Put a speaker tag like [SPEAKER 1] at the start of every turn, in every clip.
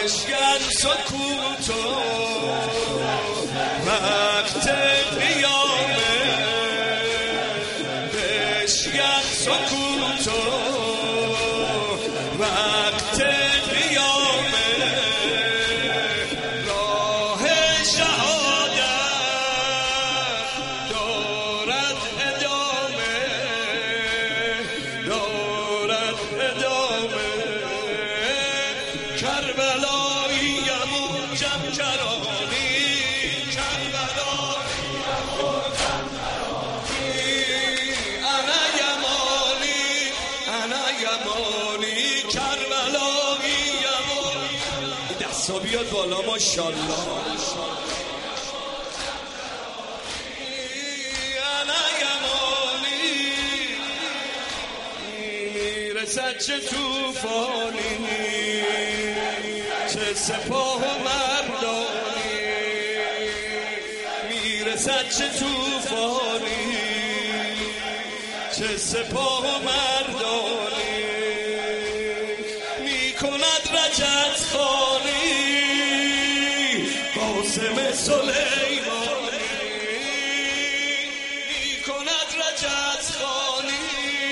[SPEAKER 1] بشکن سکوتو وقت قیامه، بشکن سکوتو وقت قیامه، راه شهادت دارد ادامه، دارد ادامه. کربلاییم و جمکرانی، کربلاییم و جمکرانی، انا یمانی، انا یمانی، کربلاییم و این دستا بیاد بالا ماشاءالله. انا یمانی، میرسد چه توفانی، چه سپاه و مردانی، میرسد چه توفانی، چه سپاه و مردانی، میکند رجت خانی قاسم سلیمانی، میکند رجت خانی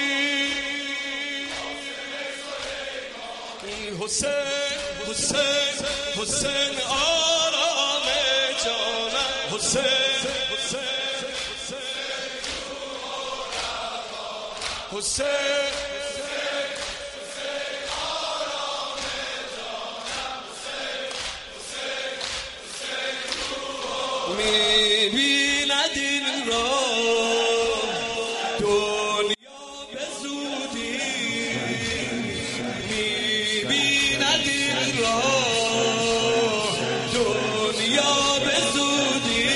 [SPEAKER 1] حسین، حسین، حسین آرام جانم، حسین، حسین، حسین، می‌بیند این را دنیا به زودی، می‌بیند این را دنیا به زودی،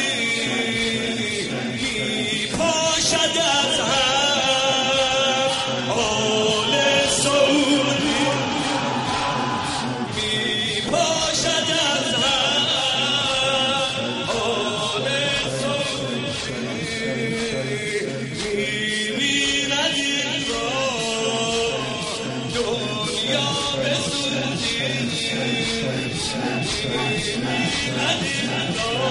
[SPEAKER 1] می‌پاشد از هم آل سعودی، می‌پاشد از هم آل سعودی، می‌بیند این را دنیا به زودی، می‌بیند این را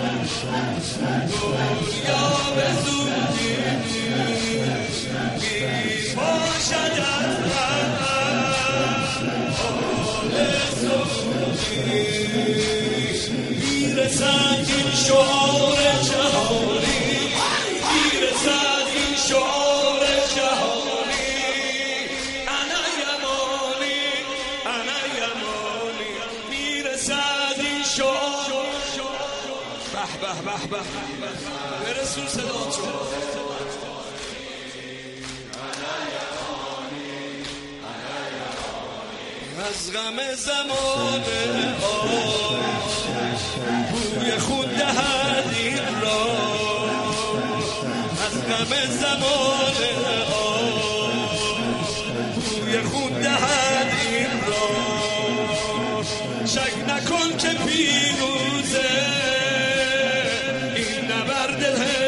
[SPEAKER 1] دنیا به زودی، می‌پاشد از هم آل سعودی، میرسد این شعار جهانی، میرسد این شعار جهانی، انا یمانی، انا یمانی، میرسد این شعار. به به به به برسون صداتون. از غم زمانه بوی خود دهد این را، از غم زمانه بوی خود دهد این را، شک نکن که پیروزه این نبرد